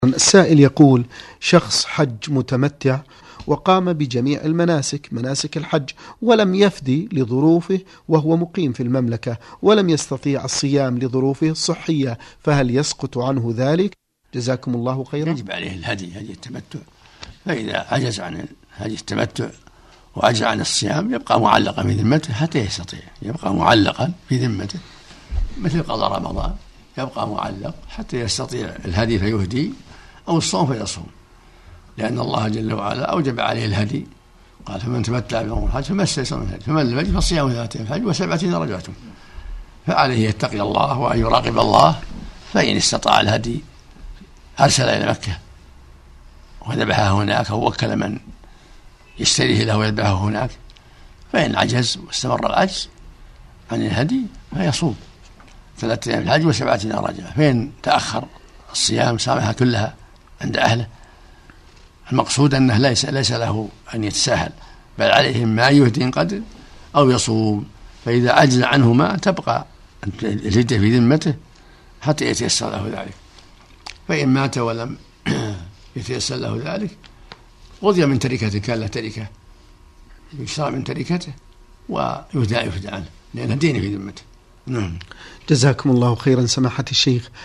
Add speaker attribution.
Speaker 1: السائل يقول: شخص حج متمتع وقام بجميع مناسك الحج، ولم يفدي لظروفه وهو مقيم في المملكة، ولم يستطيع الصيام لظروفه الصحية، فهل يسقط عنه ذلك؟ جزاكم الله خيرا.
Speaker 2: يجب عليه الهدي، هدي التمتع، فإذا عجز عن هدي التمتع وعجز عن الصيام يبقى معلقا في ذمته حتى يستطيع، يبقى معلقا في ذمته مثل قضاء رمضان، يبقى معلق حتى يستطيع الهدي فيهدي أو الصوم فيصوم، لأن الله جل وعلا أوجب عليه الهدي، قال: فمن تمتع بالعمر الحج فما استيسر من الهدي، فمن لم يجد فصيام 3 أيام الحج و7 إذا رجعتم. فعليه يتقي الله وأن يراقب الله، فإن استطاع الهدي أرسل إلى مكة وذبحها هناك أو وكل من يشتريه له ويذبحه هناك، فإن عجز واستمر العجز عن الهدي فيصوم 3 أيام الحج و7 إذا رجع. فإن تأخر الصيام سامها كلها عند أهله. المقصود أنه ليس له أن يتساهل، بل عليه ما يهدي قدر أو يصوم، فإذا عجز عنه ما تبقى الهدية في ذمته حتى يتيسر له ذلك. فإن مات ولم يتيسر له ذلك قضي من تركته، كان له تركة يشترى من تركته ويهدى عنه، لأن الدين في ذمته.
Speaker 1: جزاكم الله خيرا سماحة الشيخ.